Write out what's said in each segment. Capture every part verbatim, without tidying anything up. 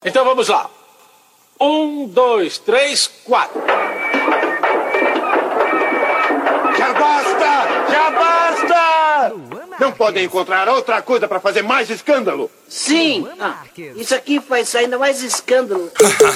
Então vamos lá. Um, dois, três, quatro. Já basta! Já basta! Não podem encontrar outra coisa para fazer mais escândalo? Sim! Ah, isso aqui faz ainda mais escândalo.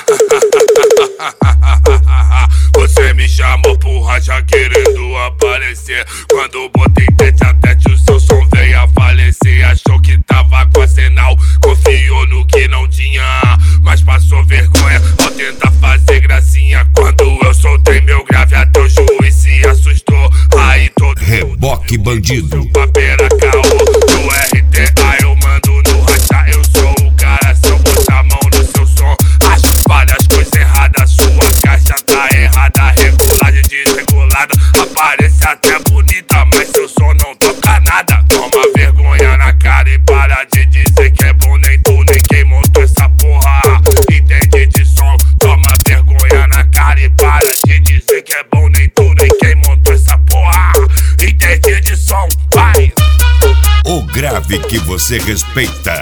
Você me chamou porra já querendo aparecer. Quando botei tete a tete o seu som veio a falecer. Achou que tava com arsenal, confiou no que não tinha, mas passou vergonha ao tentar fazer gracinha. Quando eu soltei meu grave até o juiz se assustou. Aí todo Reboque bandido. Papera caô, do R T A eu mando no racha. Eu sou o cara, se eu botar a mão no seu som acho várias coisas erradas. Sua caixa tá errada, regulagem desregulada. Aparece até bonita, mas seu som não toca nada. Toma vergonha na cara e para de dizer que é bom. Nem tu, nem quem montou essa porra entende de som. Toma vergonha na cara e para de dizer que é bom. Nem tu, nem quem montou essa porra entende de som. Vai! O grave que você respeita.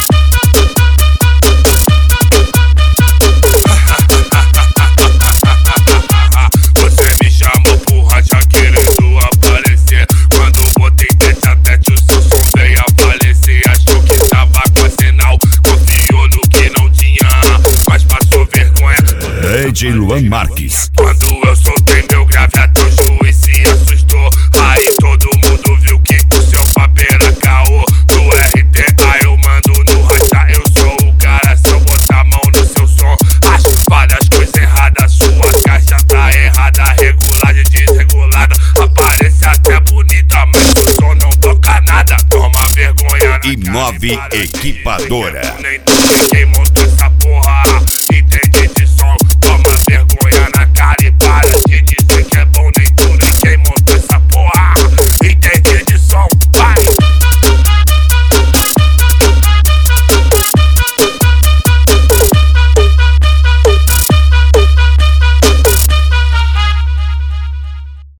Você me chamou porra já querendo aparecer. Quando botei tete a tete o seu som veio a falecer. Achou que tava com sinal, confiou no que não tinha, mas passou vergonha. D J Luan Marques. Quando eu soltei meu grave até o juiz se assustou. Aí todo mundo viu que o seu papel era caô. Do R T A eu mando no racha. Eu sou o cara, se eu botar a mão no seu som acho várias coisas erradas. Sua caixa tá errada, regulagem desregulada. Aparece até bonita, mas o som não toca nada. Toma vergonha na Imove Equipadora. Nem tu, nem quem montou essa